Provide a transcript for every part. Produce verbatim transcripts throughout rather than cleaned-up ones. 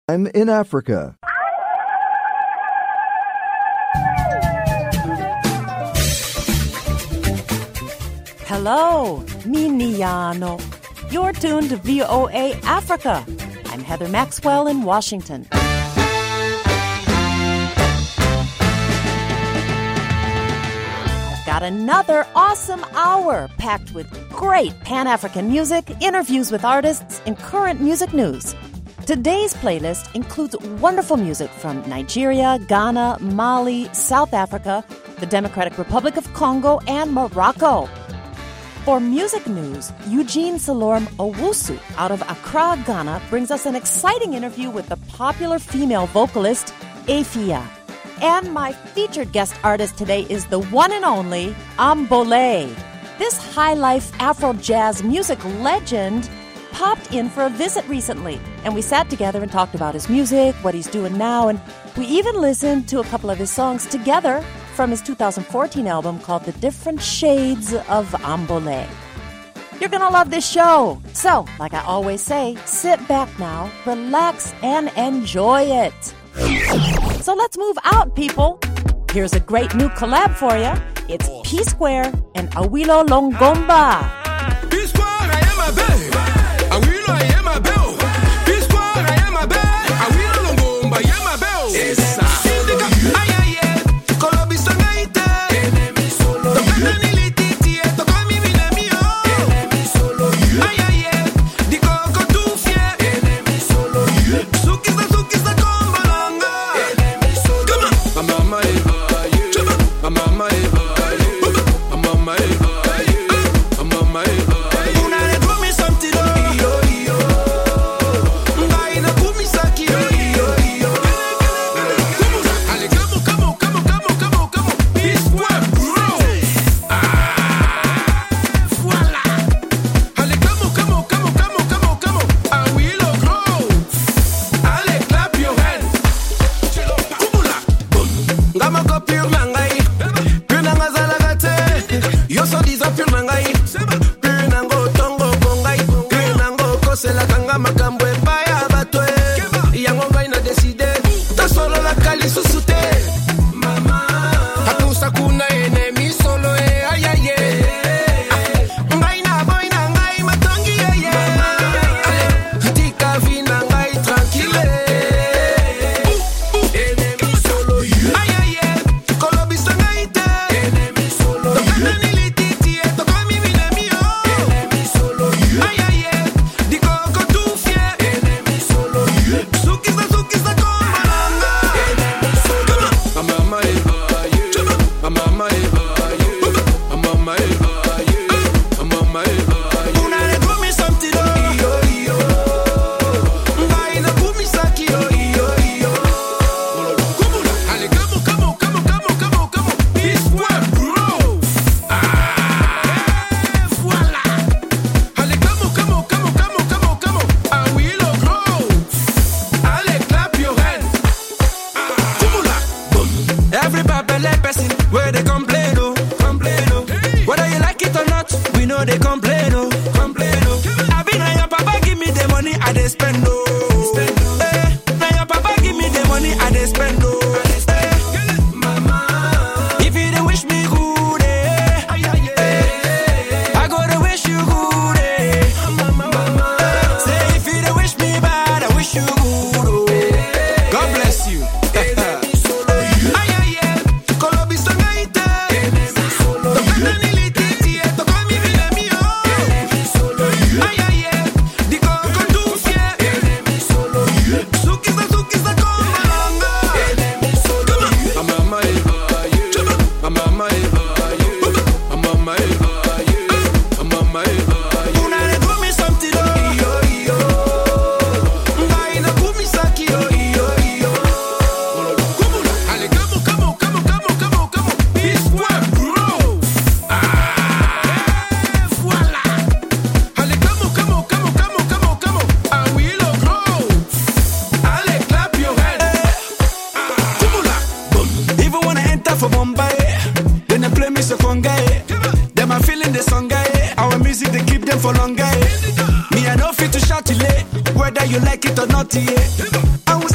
I'm in Africa. Hello, Miniano. You're tuned to V O A Africa. I'm Heather Maxwell in Washington. I've got another awesome hour packed with great Pan-African music, interviews with artists, and current music news. Today's playlist includes wonderful music from Nigeria, Ghana, Mali, South Africa, the Democratic Republic of Congo, and Morocco. For music news, Eugene Salorm Owusu out of Accra, Ghana, brings us an exciting interview with the popular female vocalist, Afia. And my featured guest artist today is the one and only Ambole. This high-life Afro-jazz music legend popped in for a visit recently, and we sat together and talked about his music, what he's doing now, and we even listened to a couple of his songs together from his two thousand fourteen album called The Different Shades of Ambole. You're going to love this show. So, like I always say, sit back now, relax, and enjoy it. So let's move out, people. Here's a great new collab for you. It's P-Square and Awilo Longomba. P-Square, I am a babe. Awilo, I am a babe. P-Square, I am a babe. Awilo Longomba, I am a babe. Yes, sir. for longer. Me, I know fit to shout till late, whether you like it or not, yeah. And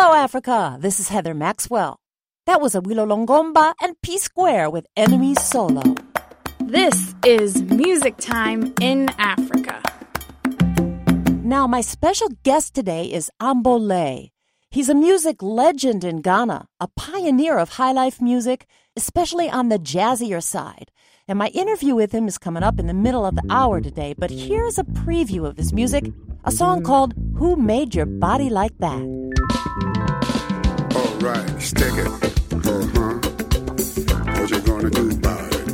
Hello, Africa. This is Heather Maxwell. That was Awilo Longomba and P Square with Enemy Solo. This is Music Time in Africa. Now, my special guest today is Ambole. He's a music legend in Ghana, a pioneer of highlife music, especially on the jazzier side. And my interview with him is coming up in the middle of the hour today, but here's a preview of his music, a song called Who Made Your Body Like That? All right, stick it. Uh-huh. What you gonna do about it?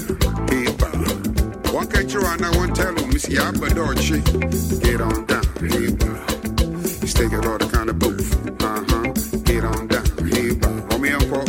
Hey, one catch you on, I won't tell you, Miss Yabba Dorchi. Get on down, hey, stick it all the kind of booth. Uh-huh. Get on down, hey, on me, uncle.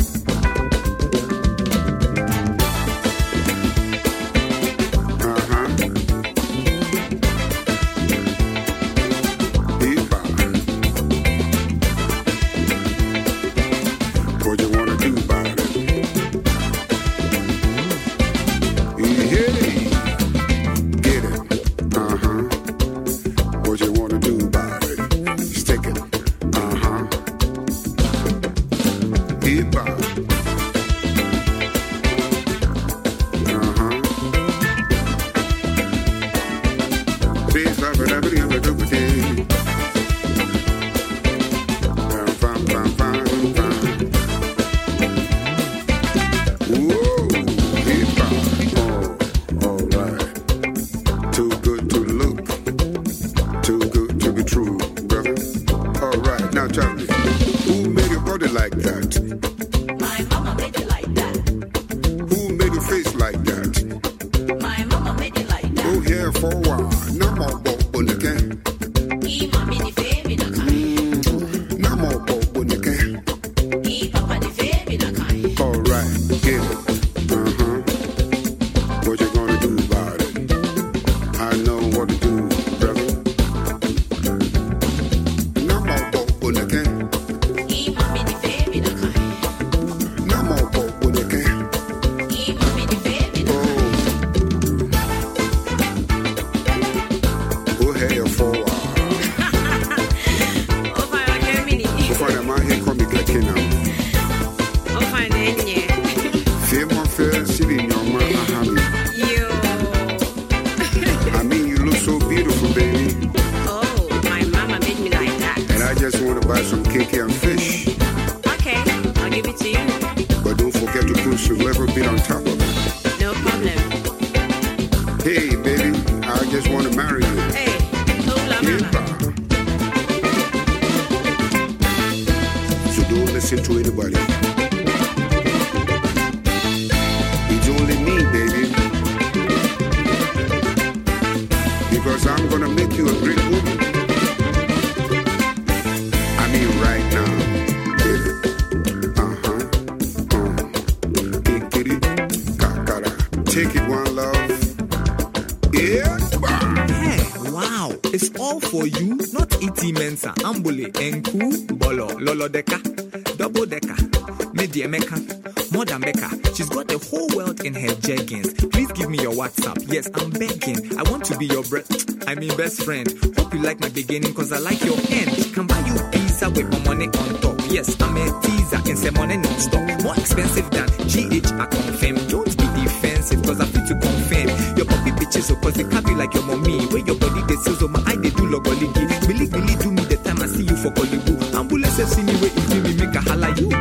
Ambole, Enku, Bolo, Lolo Deka, Double Deka, Media Mecca, more than Becca. She's got the whole world in her jeggings. Please give me your WhatsApp. Yes, I'm begging. I want to be your bre- I mean best friend. Hope you like my beginning, cause I like your end. Can buy you pizza with my money on top. Yes, I'm a teaser and say money non-stop. More expensive than G H, I confirm. Don't be defensive, cause I feel to confirm. Your puppy bitches, so cause they can't be like your mommy. Where your body they sizzle, my eye they do logoligi. Believe, believe, do me the time I see you for Kolibu. Ambulance see me where if me make a holla you.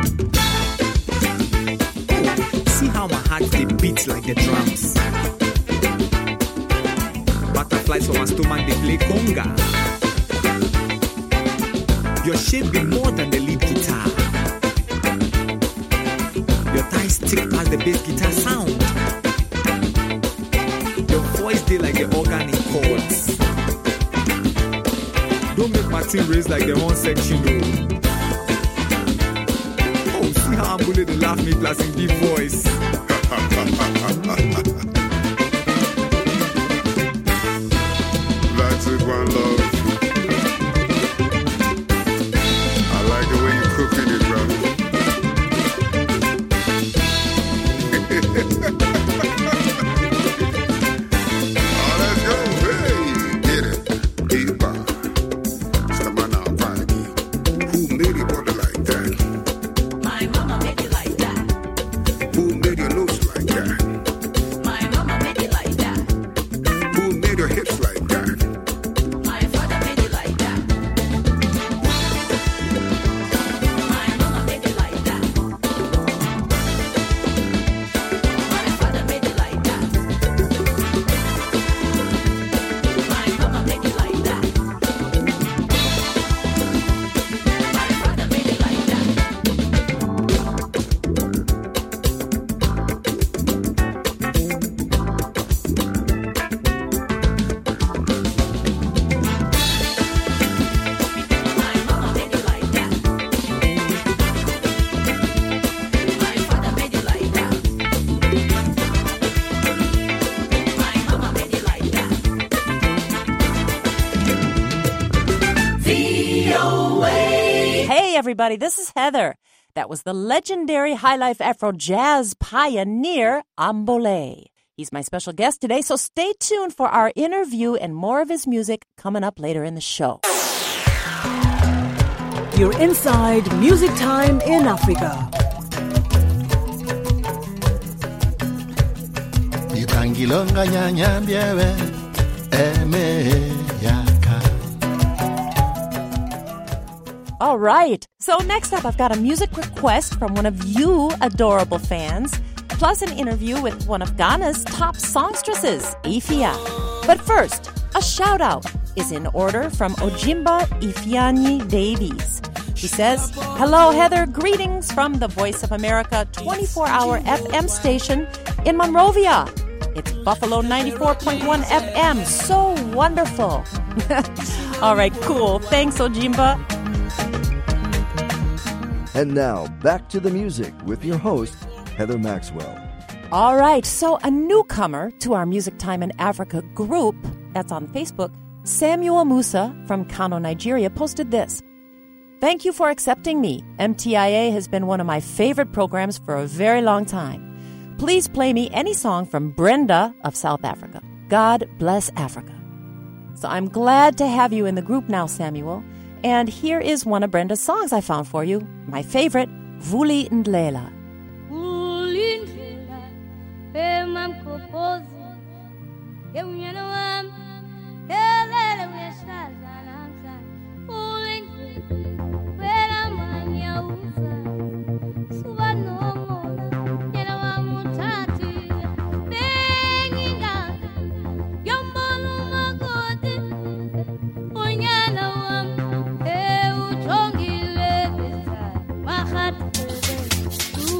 Oh, see how my heart they beat like the drums. Butterflies for my stomach they play conga. Your shape be more than the lead guitar. Your thighs stick past the bass guitar sound. Your voice they like the organ in chords. Don't make my team raise like the one section, though. Oh, see how I'm bullied and laugh me plus in deep voice. That's it, one love. I like the way you're cooking it, brother. Oh, let's go, hey, get it, get it, Who made it, brother? everybody, this is Heather. That was the legendary Highlife Afro jazz pioneer, Ambole. He's my special guest today, so stay tuned for our interview and more of his music coming up later in the show. You're inside Music Time in Africa. Ibangilonga nyanya biewe eme yaka. All right. So next up, I've got a music request from one of you adorable fans, plus an interview with one of Ghana's top songstresses, Ifia. But first, a shout-out is in order from Ojimba Ifeanyi Davies. He says, hello, Heather. Greetings from the Voice of America twenty-four hour F M station in Monrovia. It's Buffalo ninety-four point one F M. So wonderful. All right, cool. Thanks, Ojimba. And now, back to the music with your host, Heather Maxwell. All right, so a newcomer to our Music Time in Africa group, that's on Facebook, Samuel Musa from Kano, Nigeria, posted this. Thank you for accepting me. M T I A has been one of my favorite programs for a very long time. Please play me any song from Brenda of South Africa. God bless Africa. So I'm glad to have you in the group now, Samuel. And here is one of Brenda's songs I found for you. My favorite, Vuli Ndlela. Vuli Ndlela, pema mkopozi, yemunyana wami, elele uyashaza namsa. Vuli Ndlela, wela manya uza, suba nomola, nyana wamutati, bengi ngazi, yombolo magoti, unyana wami, eu chongile besa, mahat besa,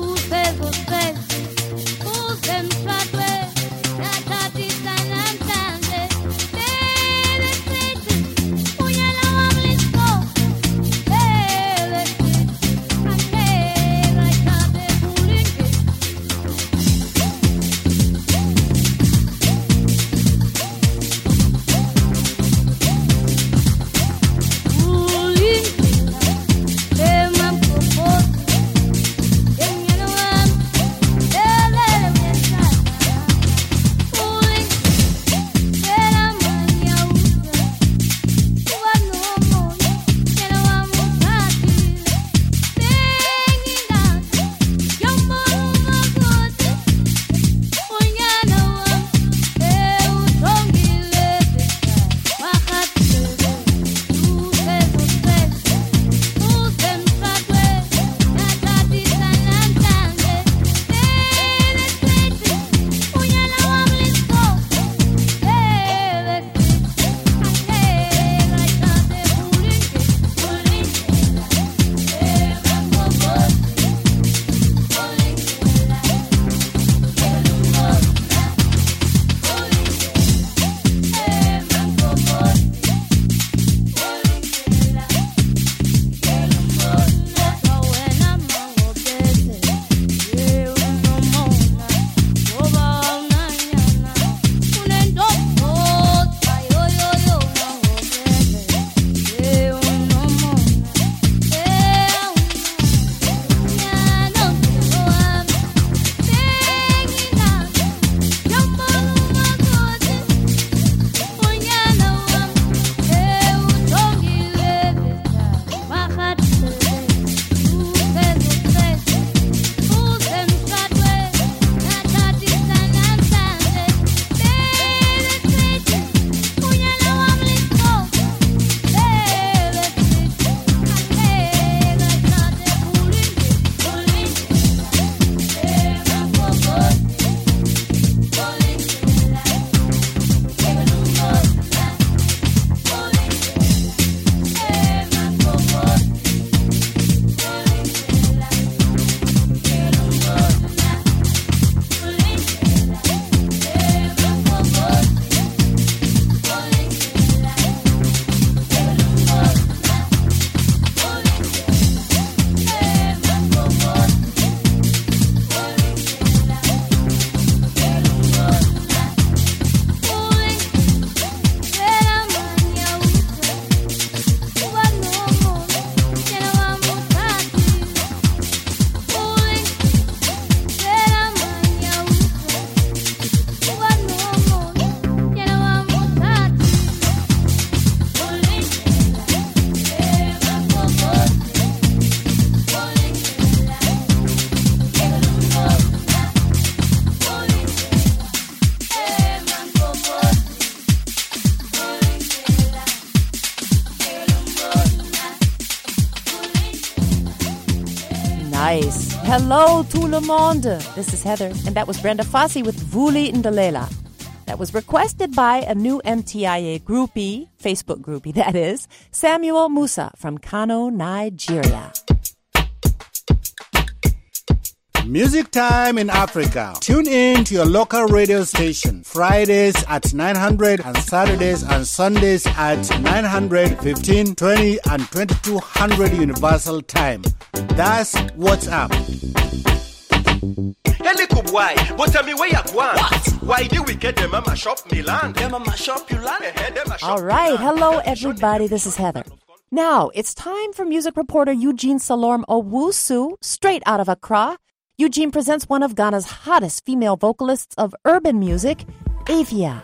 Nice. Hello, tout le monde. This is Heather, and that was Brenda Fassi with Vuli Ndalela. That was requested by a new M T I A groupie, Facebook groupie that is, Samuel Musa from Kano, Nigeria. Music Time in Africa. Tune in to your local radio station. Fridays at nine hundred and Saturdays and Sundays at nine hundred, fifteen, twenty and twenty-two hundred Universal Time. That's what's up. Why? But tell me where you going? What? Why do we get them mama shop Milan? Them mama shop you land? All right. Hello, everybody. This is Heather. Now, it's time for music reporter Eugene Salorm Owusu, straight out of Accra. Eugene presents one of Ghana's hottest female vocalists of urban music, Afia.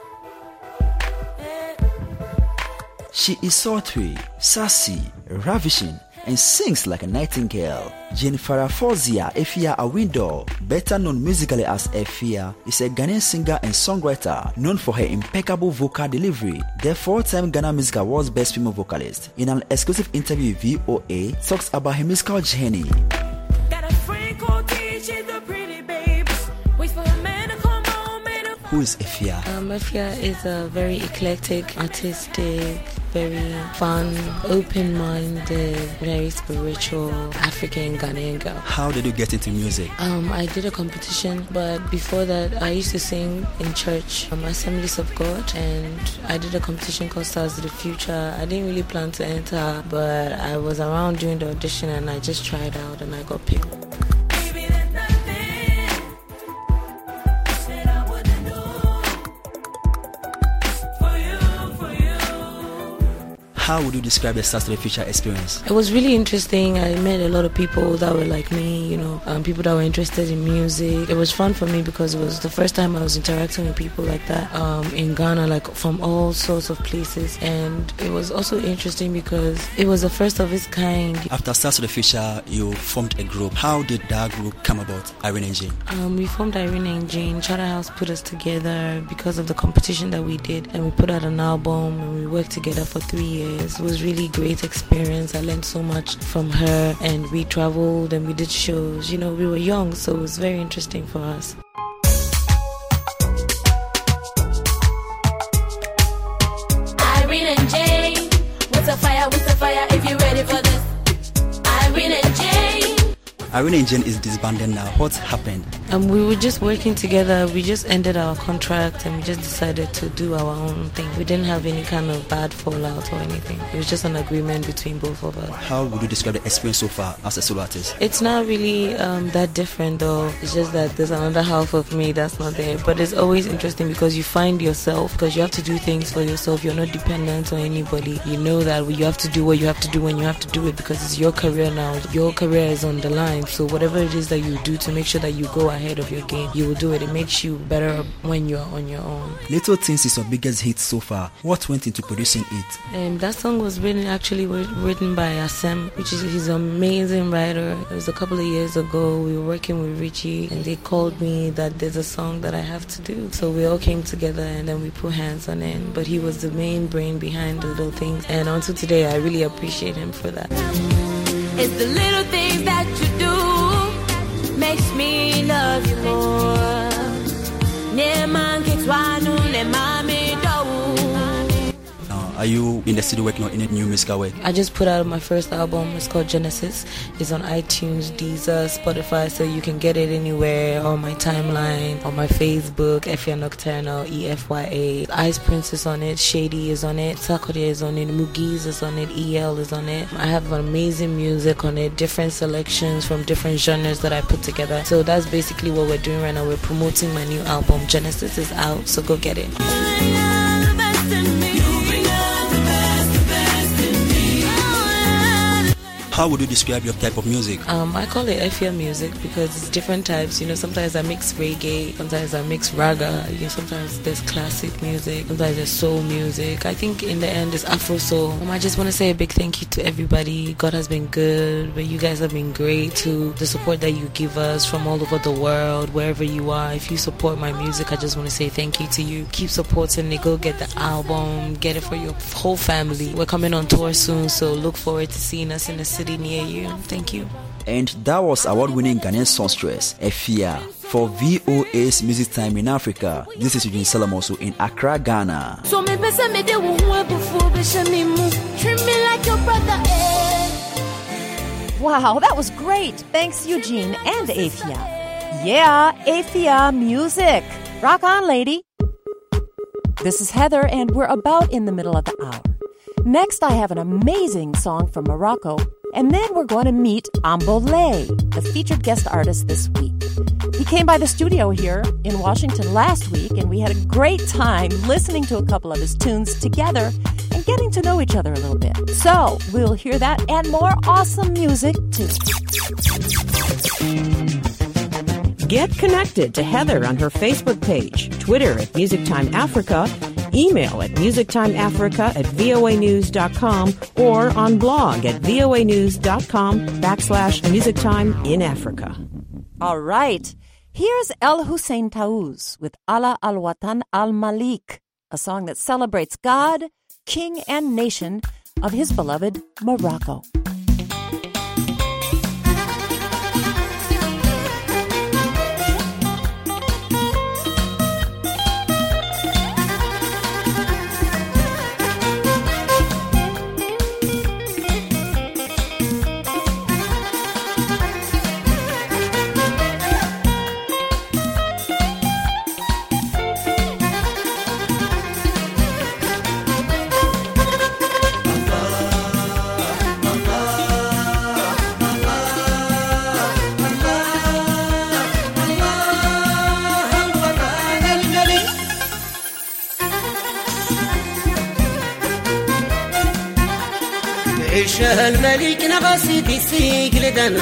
She is sultry, sassy, ravishing, and sings like a nightingale. Jennifer Fozia Afia Awindo, better known musically as Afia, is a Ghanaian singer and songwriter known for her impeccable vocal delivery. The four-time Ghana Music Awards Best Female Vocalist, in an exclusive interview with V O A, talks about her musical journey. Who is Afia? Um, Afia is a very eclectic, artistic, very fun, open-minded, very spiritual African Ghanaian girl. How did you get into music? Um, I did a competition, but before that, I used to sing in church, um, Assemblies of God, and I did a competition called Stars of the Future. I didn't really plan to enter, but I was around during the audition, and I just tried out, and I got picked. How would you describe the Stars of the Future experience? It was really interesting. I met a lot of people that were like me, you know, um, people that were interested in music. It was fun for me because it was the first time I was interacting with people like that um, in Ghana, like from all sorts of places. And it was also interesting because it was the first of its kind. After Stars of the Future, you formed a group. How did that group come about, Irene and Jane? Um, we formed Irene and Jane. Charterhouse put us together because of the competition that we did. And we put out an album and we worked together for three years. It was really great experience. I learned so much from her, and we traveled and we did shows. You know, we were young, so it was very interesting for us. Irene and Jane, with a fire, with a fire, if you're ready for this. Irene and Jane. Irene and Jane is disbanded now. What happened? Um, we were just working together. We just ended our contract and we just decided to do our own thing. We didn't have any kind of bad fallout or anything. It was just an agreement between both of us. How would you describe the experience so far as a solo artist? It's not really um, that different though. It's just that there's another half of me that's not there. But it's always interesting because you find yourself, because you have to do things for yourself. You're not dependent on anybody. You know that you have to do what you have to do when you have to do it because it's your career now. Your career is on the line. So whatever it is that you do to make sure that you go ahead of your game, you will do it. It makes you better when you're on your own. Little Things is your biggest hit so far. What went into producing it? Um, that song was written actually written by Asem, which is he's an amazing writer. It was a couple of years ago. We were working with Richie and they called me that there's a song that I have to do. So we all came together and then we put hands on it. But he was the main brain behind the Little Things. And until today, I really appreciate him for that. It's the little things that you do makes me love you more. Are you in the studio working on any new musical work? I just put out my first album. It's called Genesis. It's on iTunes, Deezer, Spotify, so you can get it anywhere on my timeline, on my Facebook, Efya Nocturnal, E F Y A. Ice Prince is on it, Shady is on it, Sakode is on it, Mugiz is on it, E L is on it. I have amazing music on it, different selections from different genres that I put together. So that's basically what we're doing right now. We're promoting my new album. Genesis is out, so go get it. How would you describe your type of music? Um, I call it Efya music because it's different types. You know, sometimes I mix reggae, sometimes I mix raga. You know, sometimes there's classic music, sometimes there's soul music. I think in the end it's Afro soul. Um, I just want to say a big thank you to everybody. God has been good, but you guys have been great too. The support that you give us from all over the world, wherever you are. If you support my music, I just want to say thank you to you. Keep supporting it. Go get the album, get it for your whole family. We're coming on tour soon, so look forward to seeing us in the city near you. Thank you. And that was award-winning Ghanaian songstress Efia for V O A's Music Time in Africa. This is Eugene Salamoso in Accra, Ghana. So me besa me de wo before be me mu. Treat me like your brother. Wow, that was great. Thanks, Eugene and Afia. Yeah, Afia music. Rock on, lady. This is Heather, and we're about in the middle of the hour. Next, I have an amazing song from Morocco, and then we're going to meet Ambolé, the featured guest artist this week. He came by the studio here in Washington last week, and we had a great time listening to a couple of his tunes together and getting to know each other a little bit. So we'll hear that and more awesome music, too. Get connected to Heather on her Facebook page, Twitter at Music Time Africa, email at musictimeafrica at voanews.com, or on blog at voanews.com backslash musictime in Africa. All right. Here's El Hussein Taouz with Ala Al-Watan Al-Malik, a song that celebrates God, King, and nation of his beloved Morocco. عيشه الملك نغاسي دي سيقلدن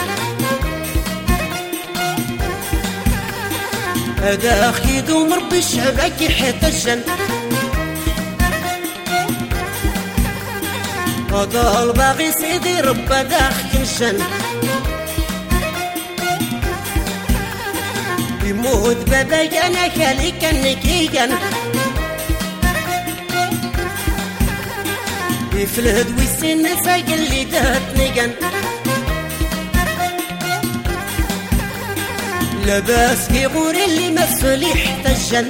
هذا خيدو مربي الشبك حتى الجن هذا الباغي سيدي رب داخل الجن يموت باباك انا خالي كان كيجن يفلهد ويسين فاق اللي دهت نيقن لباس يغور اللي مسؤول يحتجن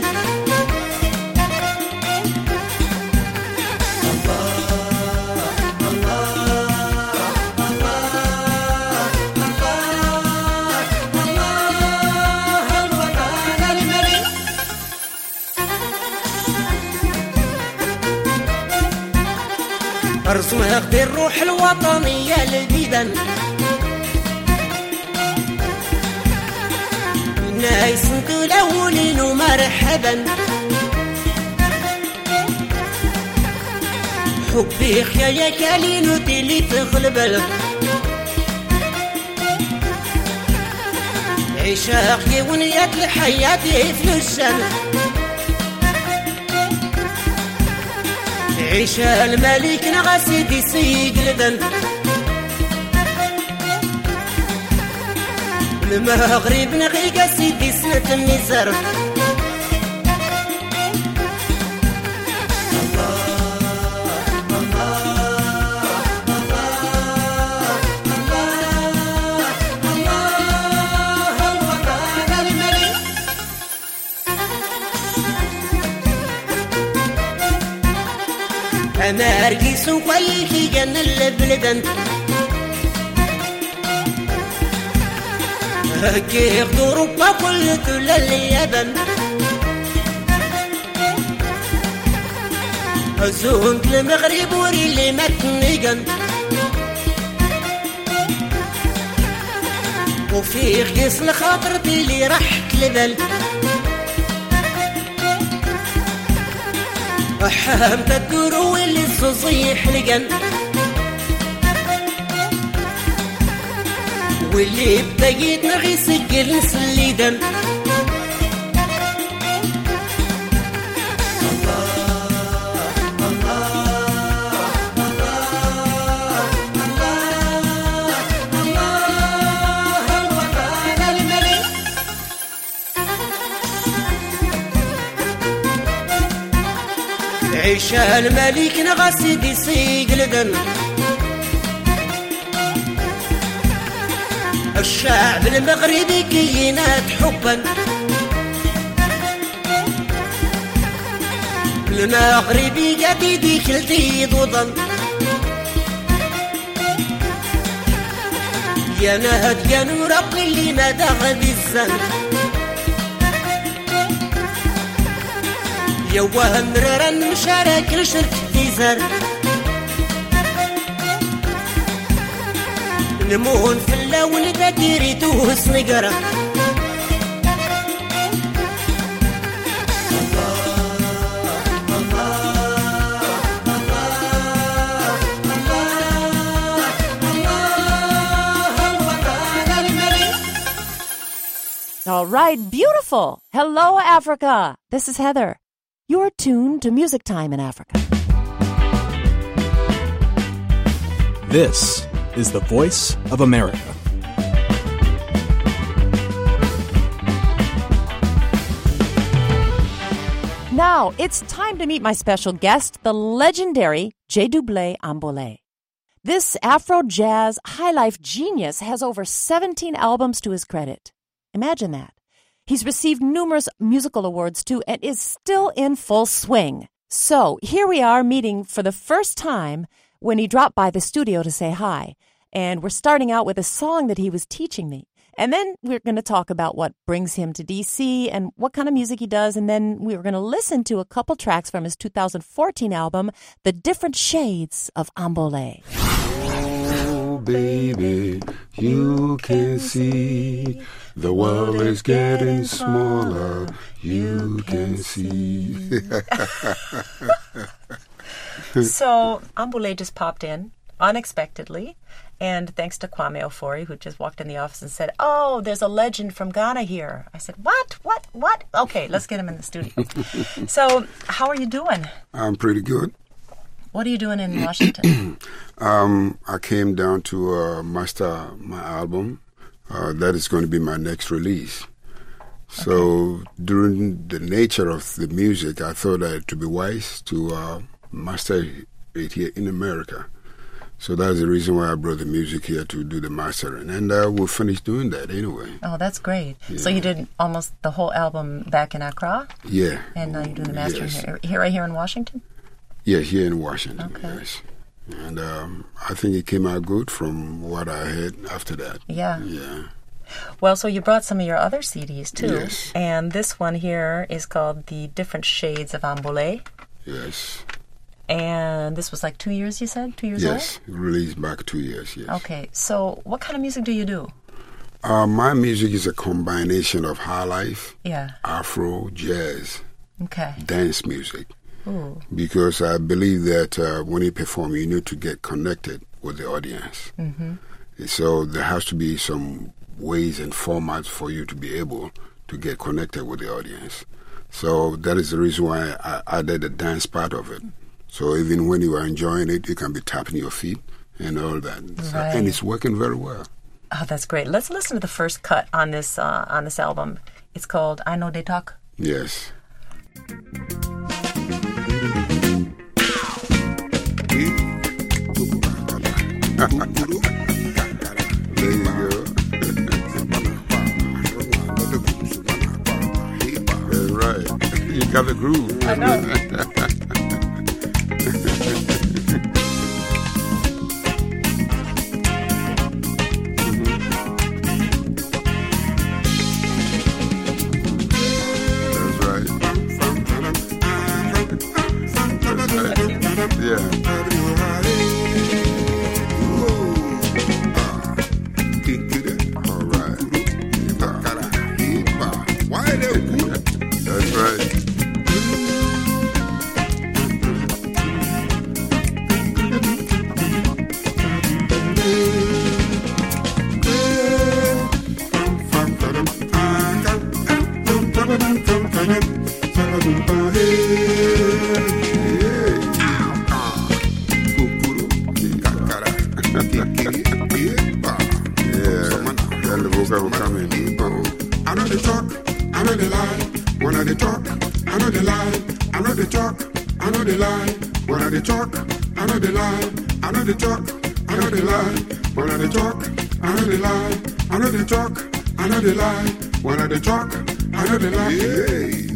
ارسمها غدي الروح الوطنية للبيبان نايس انتو الاولين ومرحبا حبي خيايا كالين وديلي تغلب عيشها خي ونيات لحياتي فلوسان عيشة الملك نغاسي دي سيقلدن المغرب نغيقا سيدي سنة النزار أنا أرقيس وقويكي جن البلدن هكي يخدروا بكل كل اليابن هزون المغرب وري اللي متنيقن وفي خيس الخاطر بيلي رحت لبل حامت الدرو اللي صيح لقن واللي بقيت نغي سجل نسليدن عيشة الملك نغاسي دي سيقلدن والشعب المغربي كينات حبا المغربي قبيدي كلتي ضوضا يا نهد يا نور اللي ما دغ بالزن يا وهم ررن مشارك الشرك تيزر نمون في اللون دا ديريتوه صنقرة All right, beautiful. Hello, Africa. This is Heather. You're tuned to Music Time in Africa. This is the voice of America. Now, it's time to meet my special guest, the legendary J. Double Ambole. This Afro-jazz high-life genius has over seventeen albums to his credit. Imagine that. He's received numerous musical awards, too, and is still in full swing. So, here we are meeting for the first time when he dropped by the studio to say hi. And we're starting out with a song that he was teaching me. And then we're going to talk about what brings him to D C and what kind of music he does. And then we're going to listen to a couple tracks from his two thousand fourteen album, The Different Shades of Ambole. Oh, baby, you can see the world is getting smaller. You can see. So, Ambole just popped in unexpectedly. And thanks to Kwame Ofori, who just walked in the office and said, oh, there's a legend from Ghana here. I said, what? What? What? Okay, let's get him in the studio. So, how are you doing? I'm pretty good. What are you doing in Washington? um, I came down to uh, master my album. Uh, that is going to be my next release. So, okay. During the nature of the music, I thought that it would be wise to uh, master it here in America. So that's the reason why I brought the music here to do the mastering. And uh, we'll finish doing that anyway. Oh, that's great. Yeah. So you did almost the whole album back in Accra? Yeah. And now you're doing the mastering yes. here, here, right here in Washington? Yeah, here in Washington, okay. yes. And um, I think it came out good from what I heard after that. Yeah. Yeah. Well, so you brought some of your other C Ds, too. Yes. And this one here is called The Different Shades of Ambole. Yes. And this was like two years, you said? Two years yes. old? Yes, released back two years, yes. Okay, so what kind of music do you do? Uh, my music is a combination of high life, yeah, Afro, jazz, okay, dance music. Ooh. Because I believe that uh, when you perform, you need to get connected with the audience. Mm-hmm. So there has to be some ways and formats for you to be able to get connected with the audience. So that is the reason why I added the dance part of it. So even when you are enjoying it, you can be tapping your feet and all that. So, right. And it's working very well. Oh, that's great. Let's listen to the first cut on this uh, on this album. It's called I Know They Talk. Yes. There you go. That's right. You got the groove. I know. I know the talk, I know the lie. When I the talk, I know the lie. Yeah.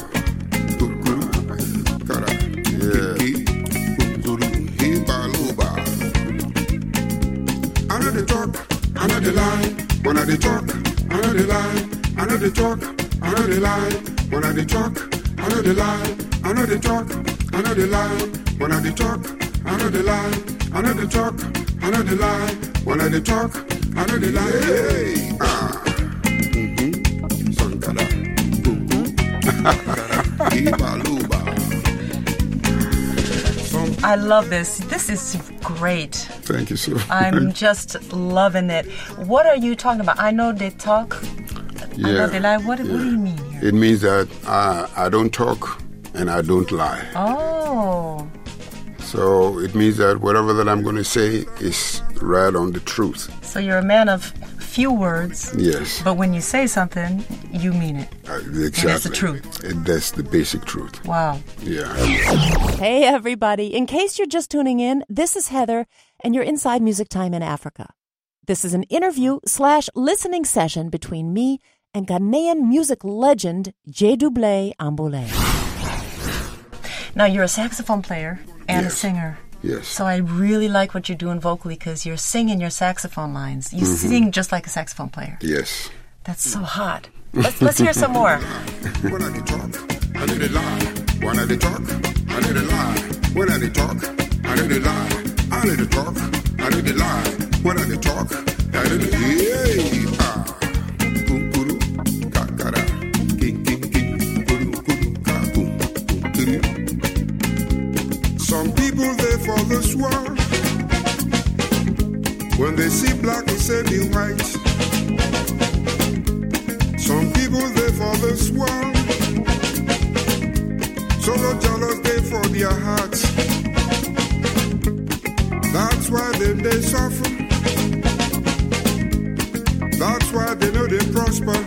I know the talk, I know the lie. When I the talk, I know the lie. I know the talk, I know the lie. When I the talk, I know the lie. I know the talk, I know the lie. When I the talk, I know the lie. I know the talk, I know the lie. When I the talk, I know the lie. Hey, ah, mm-hmm. Sankara, Ibaluba. I love this. This is great. Thank you, sir. I'm just loving it. What are you talking about? I know they talk. Yeah. I know they lie. What, yeah. what do you mean here? It means that I, I don't talk and I don't lie. Oh. So it means that whatever that I'm going to say is right on the truth. So you're a man of few words. Yes. But when you say something, you mean it. Uh, exactly. And that's the truth. And that's the basic truth. Wow. Yeah. Hey, everybody. In case you're just tuning in, this is Heather, and you're inside Music Time in Africa. This is an interview slash listening session between me and Ghanaian music legend J. Double Ambule. Now, you're a saxophone player and yes. a singer. Yes. So I really like what you're doing vocally because you're singing your saxophone lines. You mm-hmm. sing just like a saxophone player. Yes. That's so hot. Let's let's hear some more. When I talk, I need a lie. When I talk, I need a lie. When I talk, I need a lie. I need to talk, I need a lie. When I talk, I need a lie. Ah. Kukuru, kakara, king, king, king, kuru, kuru, kakum, kuru. Some people they for this world. When they see black, they say be white. Some people they for this world. So the jealous they for their hearts. That's why they, they suffer. That's why they know they prosper.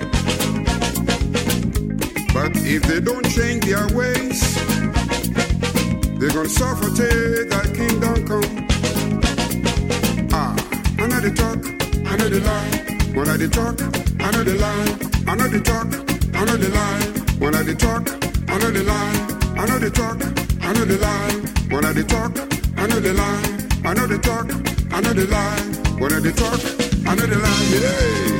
But if they don't change their ways, they're gonna suffer till that kingdom come. Ah, I know the talk, I know the lie. When I the talk, I know the lie. I know the talk, I know the lie. When I the talk, I know the lie. I know the talk, I know the lie. When I the talk, I know the lie. I know the talk, I know the lie. When I the talk, I know the lie. Yeah.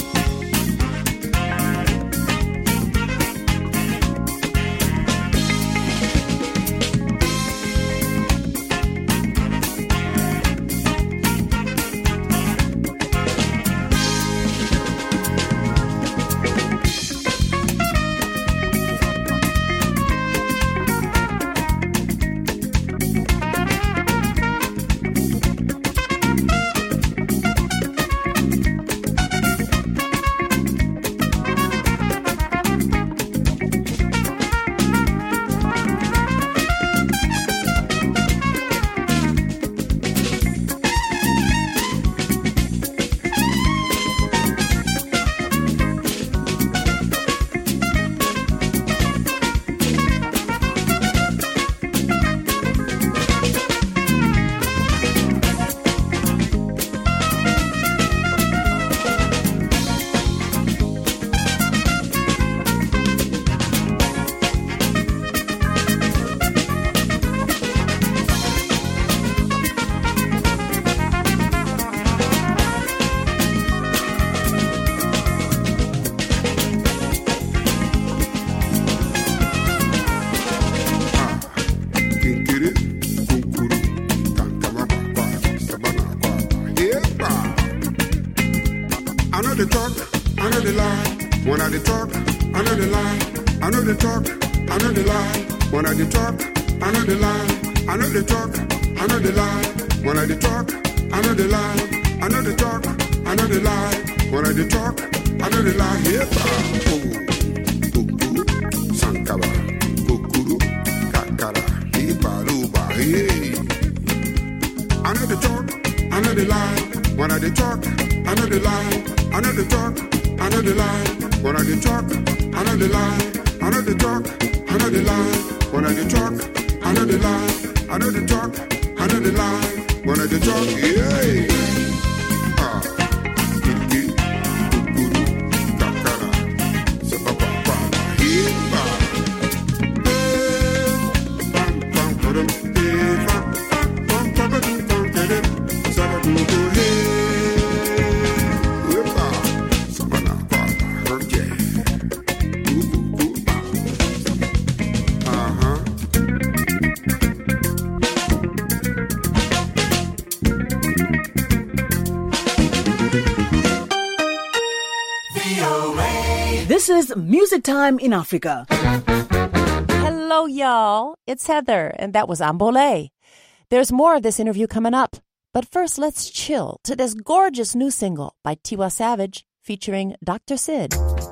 When I the talk, I know the lie. I know the talk, I know the lie. When I the talk, I know the lie. I know the talk, I know the lie. When I the talk, I know the lie. I know the talk, I know the lie. When I the talk, I know the lie. Yeah, oh, kukuru, sankara, kukuru, kakara, ibaruba, hey. I know the talk, I know the lie. When I the talk, I know the lie. I know the talk, I know the lie. When I the talk, I know the lie. I know the talk, I know the lie. When I the talk, I know the lie. I know the talk, I know the lie. When I the talk, yeah. Ah, kiki, This is Music Time in Africa. Hello, y'all. It's Heather, and that was Ambole. There's more of this interview coming up. But first, let's chill to this gorgeous new single by Tiwa Savage featuring Doctor Sid.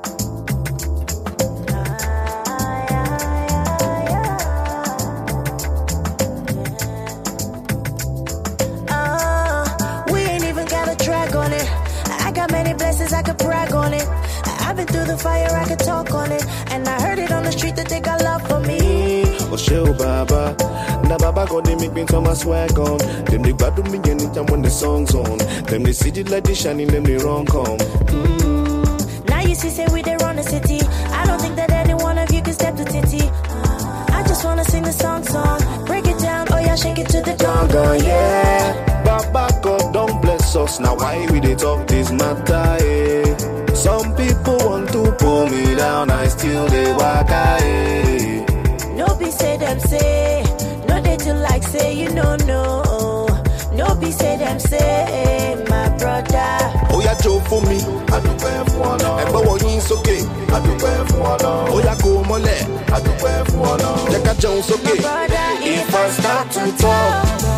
On it. I got many blessings, I could brag on it. I've been through the fire, I could talk on it. And I heard it on the street that they got love for me. Oh, show Baba. Now Baba got they make me turn my swag on. Them they bad to me anytime when the song's on. Them they see it like they shining, them they wrong come. Mm. Now you see, say we there on the city. I don't think that any one of you can step to titty. I just wanna sing the song song. Break it down, oh yeah, shake it to the gong gong, yeah. Baba God don't bless us. Now why we they talk this matter, eh? Some people want to pull me down, I still they walk, eh? No be say them say, no they do like say you know no. No be say them say, my brother. Oh yeah, Joe for me, I do bear for one. And but what is okay, I do bear for one. Oh yeah, go mole, I do bear for one. Like a Jones okay. Brother, if I start to talk.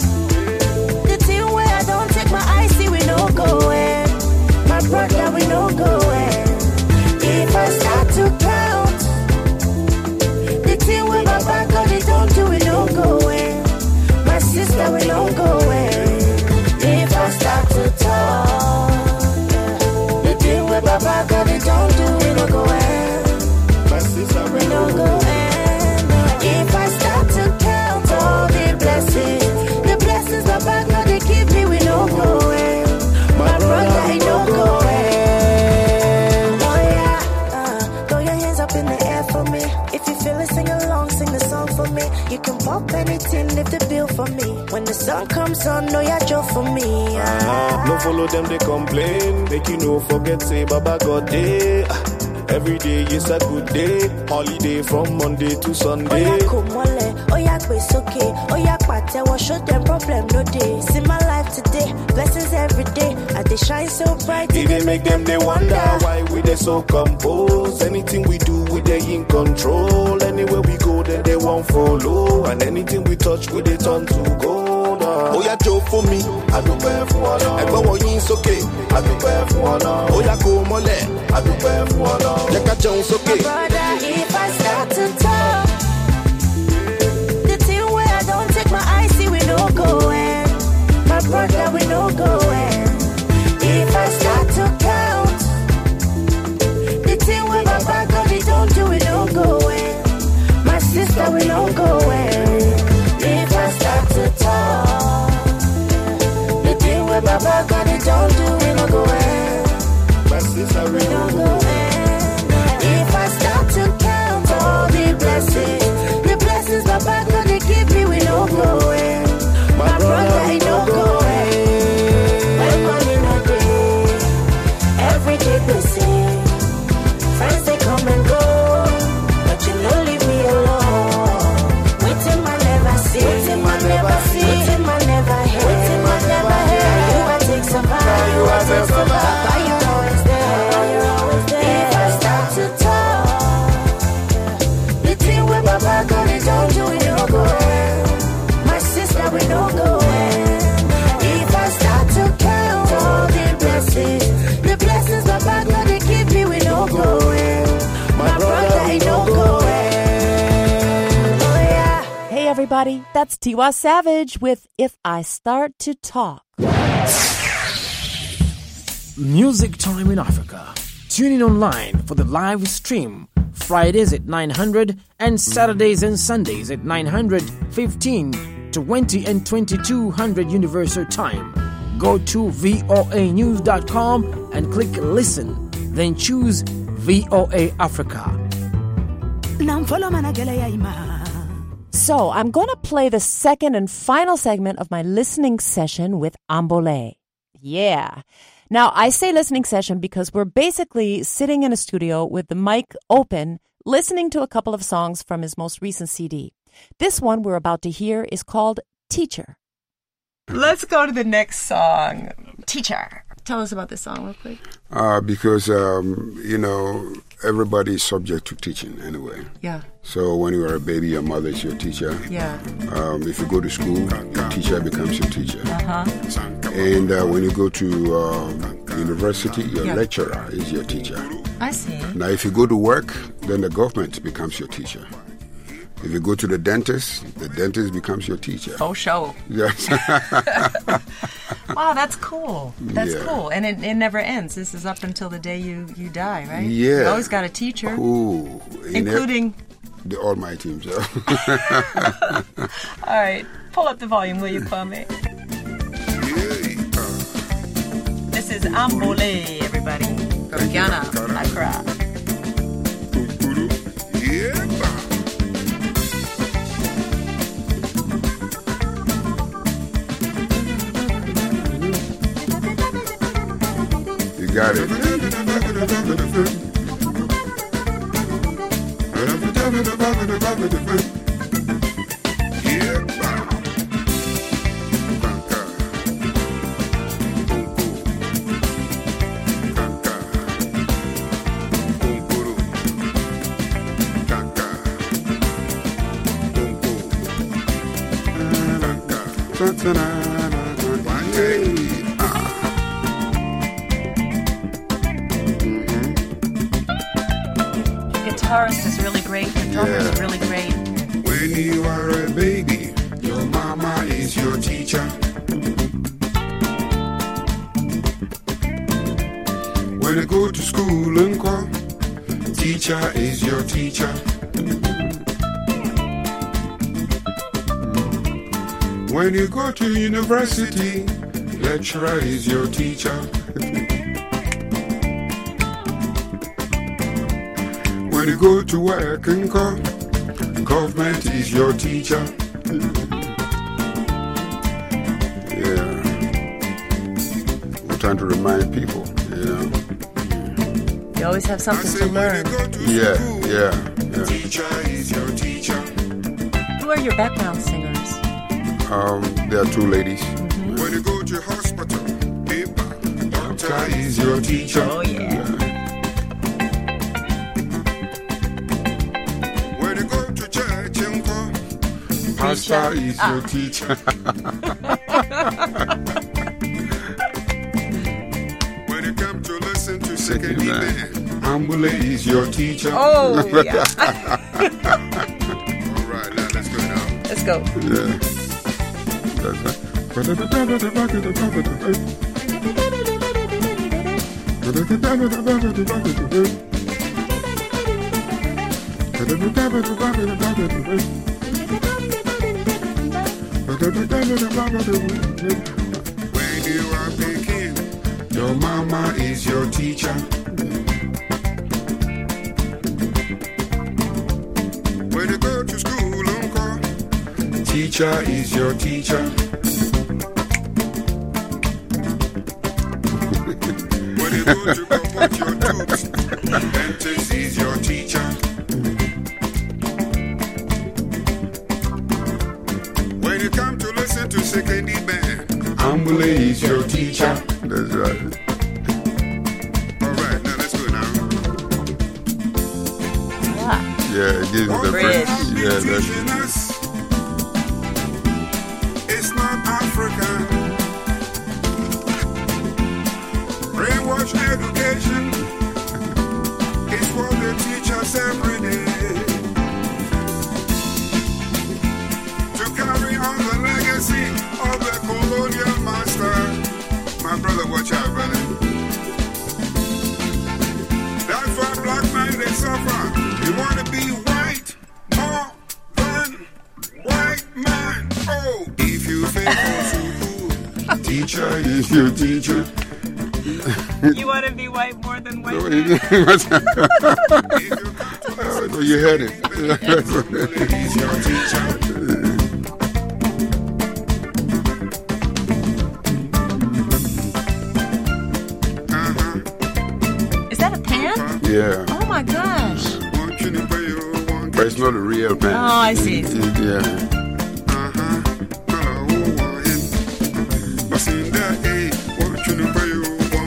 My eyes see we no going. My brother we no going. If I start to count the thing with my back on it don't do we no going. My sister we no going. If I start to talk the thing with my back on it don't do we no going. My sister we no going. If I start to count all the blessings, the blessings my back on it keep me we no going. My brother ain't no going. Oh yeah, uh, throw your hands up in the air for me. If you feel it, sing along, sing the song for me. You can pop anything, lift the bill for me. When the sun comes on, know your joy for me. Uh, uh, no follow them, they complain. Make you no forget, say Baba God day. Every day is a good day. Holiday from Monday to Sunday. Oh yeah, come on, oh yeah, it's okay. Oh yeah, pate, what show them problem no day. See my life today, blessings every day. And they shine so bright. It they make them they wonder why we they so composed. Anything we do, we they in control. Anywhere we go, then they won't follow. And anything we touch, we they turn to gold. Oh yeah, Joe for me, I do bear for one. And but what is okay, I do bear for one. Oh yeah, go mole, I do bear for one. Like a Jones, okay. Brother, if I start to talk, the thing where I don't take my eyes, see we no going. My brother, we no going. If I start to count, the thing where my back on it don't do we no going. My sister, we no going. If I start to talk, the thing where my back on it don't do we no going. My sister, we no going. If I start to count all the blessings, the blessings my back on they keep me we no going. My, my brother ain't no going. My money no day, every day blessing. Friends they come and go, but you no leave me alone. Waiting I never see, waiting I never see, waiting I never hear, waiting I never hear. You I take survive, you I take survive. Why you always there? You're always there. If I start to talk, the thing with my back on it don't do it no good. My sister we no going. If I start to count all the blessings, the blessings my back on it keep me we no going. My brother ain't no going. Oh yeah. Hey everybody, that's Tiwa Savage with If I Start to Talk. Music Time in Africa. Tune in online for the live stream Fridays at nine hundred and Saturdays and Sundays at nine hundred, fifteen, twenty and twenty-two hundred Universal Time. Go to V O A news dot com and click listen. Then choose V O A Africa. So I'm going to play the second and final segment of my listening session with Ambole. Yeah. Now, I say listening session because we're basically sitting in a studio with the mic open, listening to a couple of songs from his most recent C D. This one we're about to hear is called Teacher. Let's go to the next song, Teacher. tell us about this song real quick. Uh, because, um, you know, everybody is subject to teaching anyway. Yeah. So when you are a baby, your mother is your teacher. Yeah. Um, if you go to school, your teacher becomes your teacher. Uh-huh. And uh, when you go to uh, university, your Yeah. lecturer is your teacher. I see. Now, if you go to work, then the government becomes your teacher. If you go to the dentist, the dentist becomes your teacher. Oh, show. Yes. Wow, that's cool. That's Yeah. cool. And it, it never ends. This is up until the day you, you die, right? Yeah. You always got a teacher. Cool. In Including... e- the Almighty himself. All right. Pull up the volume, will you, Kwame? This is Ambole, everybody. From Ghana, Accra. You got it. Guitarist is really great. The drummer is Yeah. really great. When you are a baby, your mama is your teacher. When you go to school and call, teacher is your teacher. When you go to university, lecturer is your teacher. When you go to work and call, government is your teacher. Yeah. We're trying to remind people, you know. You always have something to learn. Yeah, yeah, yeah. Teacher is your teacher. Who are your background singers? Um, there are two ladies. When you go to hospital, paper, doctor is your teacher. Oh, yeah. When you go to church and call, Pastor is Ah. your teacher. when you come to listen to second band, Ambule is your teacher. Oh, yeah. all right, now let's go now. Let's go. Yeah. That's When you are picking, your mama is your teacher. when you go to school and call, Teacher is your teacher. when you go to go watch your tooth, dentist is your teacher. When you come to listen to second band, Ambule is your teacher. That's right. all right, now let's go now. Yeah, it gives the Bridge. first. Yeah, that's Teaching us, it's not African. Brainwash education is what they teach us every day. To carry on the legacy of the colonial master. My brother, watch out, brother. That's why black men, they suffer. They want to be white more than white man. Oh, if you fail school, teacher is your teacher. You want to be white more than white? Oh, so you heard it. he's your teacher. Is that a pan? Yeah. Oh my gosh. But it's not a real pen. Oh, I see. It- it- yeah. But in that age, what you know,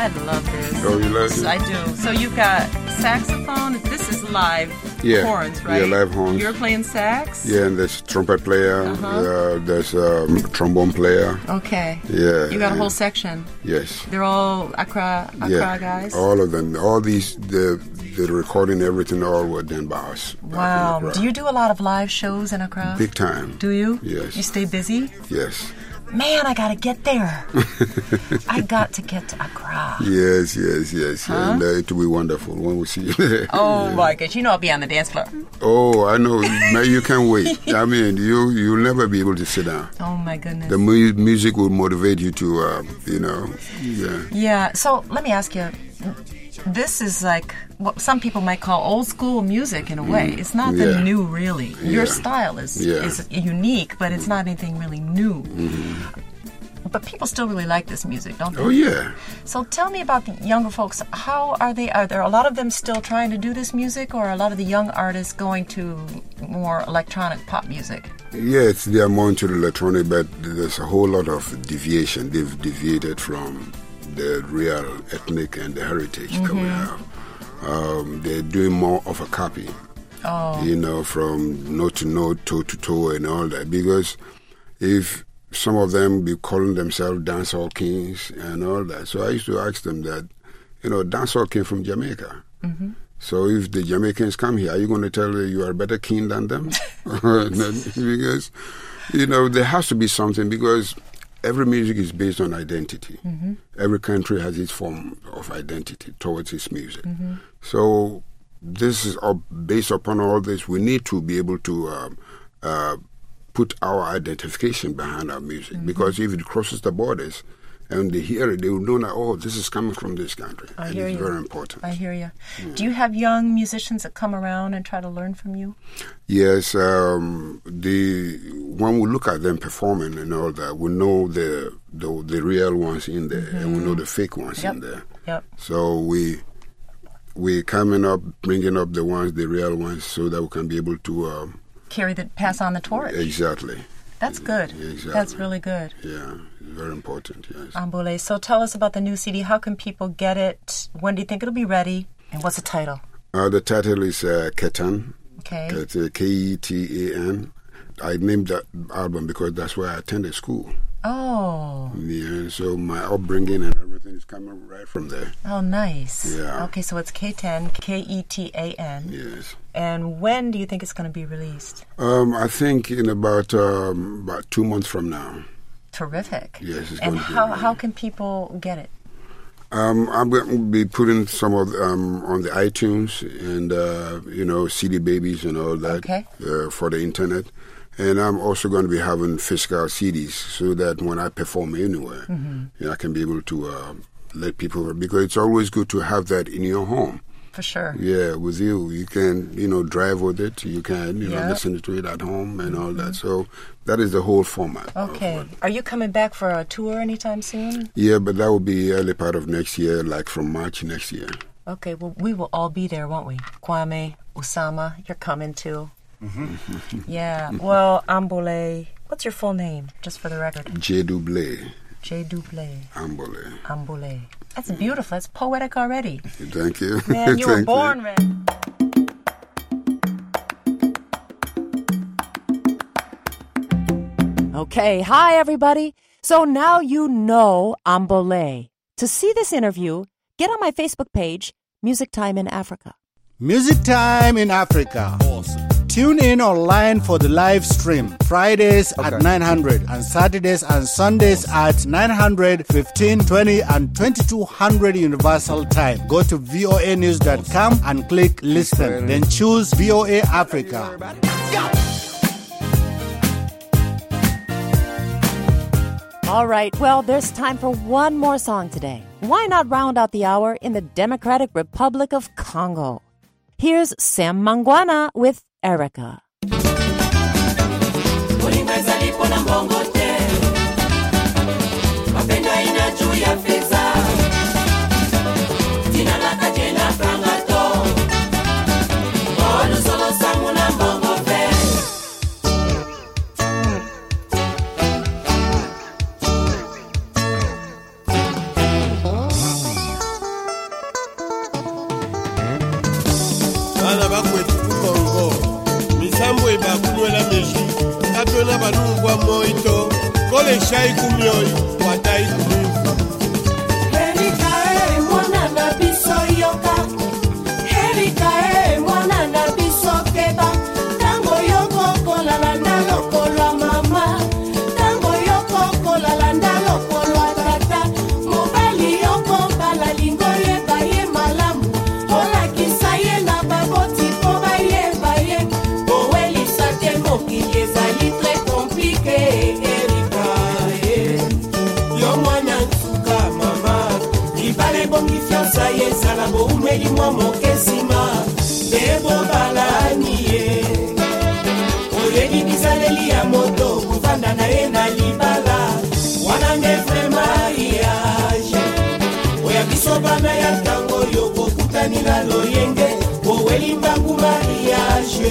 I love this. Oh, you like it? I do. So you've got saxophone. This is live Yeah. horns, right? Yeah, live horns. You're playing sax? Yeah, and there's trumpet player. Uh-huh. Uh, there's a um, trombone player. Okay. Yeah. You got a and- whole section. Yes. They're all Accra, Accra Yeah. guys? All of them. All these, the the recording, everything, all were done by us. back in Wow. Accra. Do you do a lot of live shows in Accra? Big time. Do you? Yes. You stay busy? Yes. Man, I got to get there. I got to get to Accra. Yes, yes, yes. Huh? And uh, it will be wonderful when we see you there. Oh, my gosh. You know I'll be on the dance floor. Oh, I know. Now you can't wait. I mean, you, you'll never be able to sit down. Oh, my goodness. The mu- music will motivate you to, uh, you know, yeah. Yeah, so let me ask you. This is like what some people might call old school music in a way. Mm, It's nothing yeah. new, really. Your Yeah. style is Yeah. is unique, but it's not anything really new. Mm-hmm. But people still really like this music, don't they? Oh, yeah. So tell me about the younger folks. How are they? Are there a lot of them still trying to do this music, or are a lot of the young artists going to more electronic pop music? Yes, they are more into the electronic, but there's a whole lot of deviation. They've deviated from the real ethnic and the heritage that we Mhm. have. Um, they're doing more of a copy, Oh, you know, from note to note, toe to toe, and all that. Because if some of them be calling themselves dancehall kings and all that, so I used to ask them that, you know, dancehall came from Jamaica. mm-hmm. So if the Jamaicans come here, are you going to tell them you are a better king than them? Because, you know, there has to be something, because every music is based on identity. Mm-hmm. Every country has its form of identity towards its music. Mm-hmm. So this is all based upon all this. We need to be able to um, uh, put our identification behind our music, Mm-hmm. because if it crosses the borders and they hear it, they will know that, oh, this is coming from this country. I and hear it's you. very important. I hear you. Do you have young musicians that come around and try to learn from you? Yes, um, the when we look at them performing and all that, we know the the, the real ones in there, and we know the fake ones Yep. in there. Yep. So we we coming up, bringing up the ones, the real ones, so that we can be able to um, Carry the pass on the torch. exactly. That's good. Exactly. That's really good. Yeah, it's very important. Yes. Ambule. So tell us about the new C D. How can people get it? When do you think it'll be ready? And what's the title? Uh, the title is uh, Ketan. Okay. It's uh, K E T A N. I named that album because that's where I attended school. Oh. Yeah, so my upbringing and everything is coming right from there. Oh, nice. Yeah. Okay, so it's K ten, K E T A N. Yes. And when do you think it's going to be released? Um, I think in about um, about two months from now. Terrific. Yes, it's And going to be. how, how can people get it? Um, I'm going to be putting some of um, on the iTunes and uh, you know C D babies and all that Okay. uh, for the internet, and I'm also going to be having physical C Ds so that when I perform anywhere, Mhm. you know, I can be able to uh, let people, because it's always good to have that in your home. For sure. Yeah, with you, you can you know drive with it. You can you know Yeah. listen to it at home and all that. So that is the whole format. Okay. Are you coming back for a tour anytime soon? Yeah, but that will be early part of next year, like from March next year. Okay, well, we will all be there, won't we? Kwame, Usama, you're coming too. Yeah. Well, Ambule, what's your full name, just for the record? J. Dublé, J. Dublé. Ambole. Ambule. That's beautiful. That's poetic already. Thank you. Man, you were Thank born ready. Okay, hi everybody. So now you know Ambole. To see this interview, get on my Facebook page, Music Time in Africa. Music Time in Africa. Awesome. Tune in online for the live stream. Fridays at nine hundred and Saturdays and Sundays at nine hundred, fifteen, twenty and twenty-two hundred Universal Time. Go to V O A news dot com and click listen. Then choose V O A Africa. All right, well, there's time for one more song today. Why not round out the hour in the Democratic Republic of Congo? Here's Sam Mangwana with Erica. moito kole shai kumioi watai kumifu Erika e mwana na biso yoka Erika e mwana na biso keba Tango yoko kolalanda lokolo mama Tango yoko kolalanda lokolo tata Mobali yoko balalingo yeba ye malamu Ola kisa ye na baboti koba yeba ye Oweli sate mokili ezali très compliqué Erika e Yo mwana ntuka mama Ibale bongi fiança ye sala bo umeli mwa mokesima Bebo balani ye Oyeli bizaleli ya moto Kuvanda na ye na libala Wana nge vrema iage Oya biso bana ya tango Yoko kutani na loyenge Oweli mbangu mariage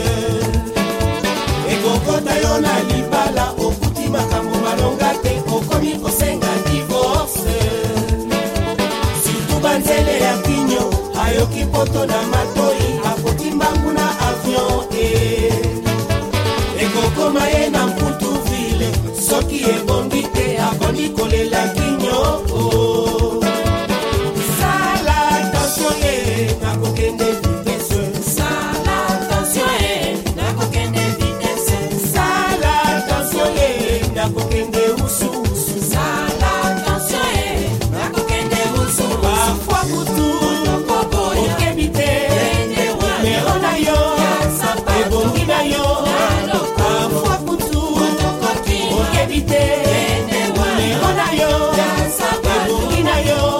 Ekokota yo na libala Okuti makambo malonga te Okomi kosenga divorce Surtout banzele ya kinyo Ayoki poto na matoi Akoti mbangu na avion eh. Ekokoma ye na mputu vile Soki ebongi te Aboni kolela kinyo oh. Sala attention ye Nakokende vitesse Sala attention ye Nakokende vitesse Sala attention ye Nakokende usu usu Sala attention ye Nakokende usu usu Parfois kutu Okebite Mero na yo Ebongi na yo Parfois kutu Okebite Mero na yo Ebongi na yo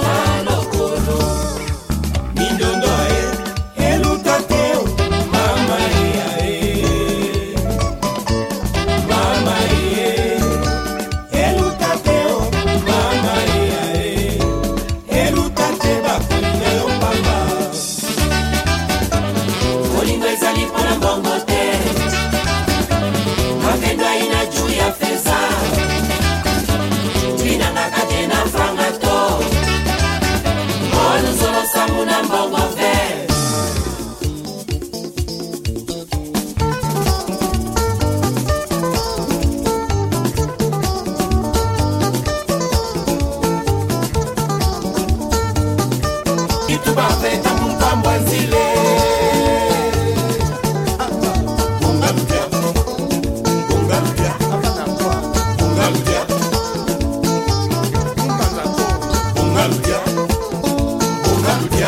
Mindondo e Eluta teo Mama e e Mama e Eluta teo Mama e e Eluta te bakulina yo pamba Olingo ezali pona mbongo te Mapendo aina juu ya feza Tina ngakate na franga to Olu zolo samu na mbongo ve Itu bafeta mumkambo nzile Ungaludia Ungaludia Ungaludia Ungaludia Ungaludia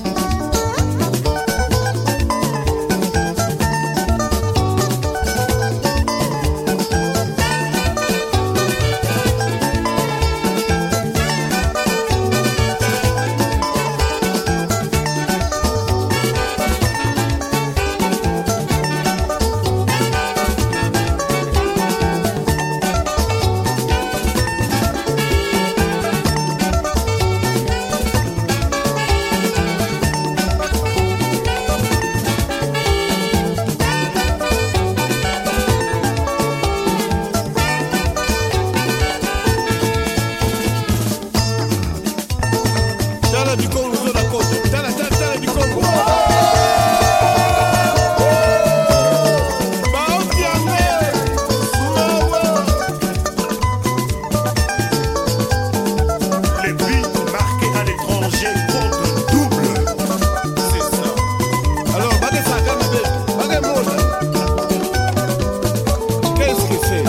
Tala du Congo, zona côte. Tala, tala, tala du Congo. Les buts marqués à l'étranger comptent double. C'est ça. Alors, bagay sa gana bête. Bagay mona. Qu'est-ce que c'est?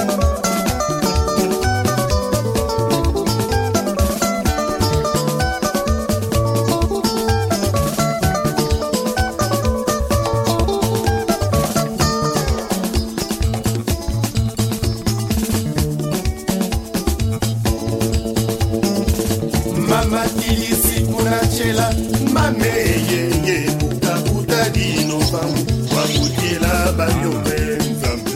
Mama kilisi kunachela mame yeye kutakuta dino famu wakutila bayombe nzambe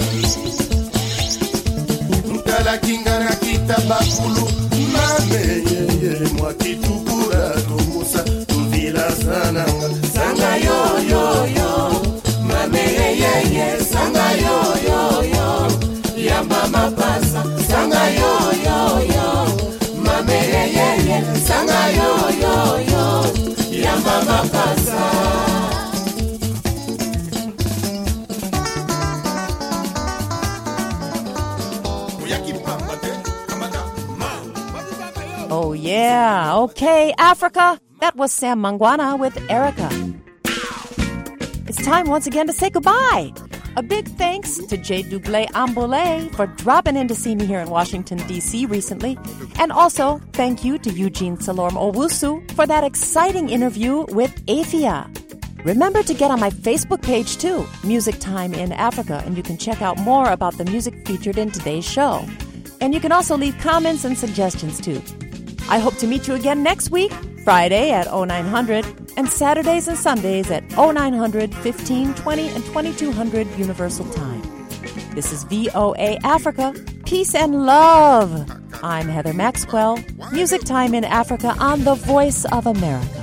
mkala kinga na kitabakulu mame yeye mwakitukura tumusa tuvila sananga sanga yo yo yo mame yeye sanga yo yo yo ya mama pasa sanga yo yo yo mame yeye sanga yo yo yo ya mama pasa Oh, yeah. Okay, Africa. That was Sam Mangwana with Erica. It's time once again to say goodbye. A big thanks to J. Double Ambole for dropping in to see me here in Washington, D C recently. And also, thank you to Eugene Salorm Owusu for that exciting interview with Afia. Remember to get on my Facebook page too, Music Time in Africa, and you can check out more about the music featured in today's show. And you can also leave comments and suggestions too. I hope to meet you again next week, Friday at oh nine hundred, and Saturdays and Sundays at oh nine hundred, fifteen twenty, and twenty-two hundred Universal Time. This is V O A Africa. Peace and love. I'm Heather Maxwell. Music Time in Africa on the Voice of America.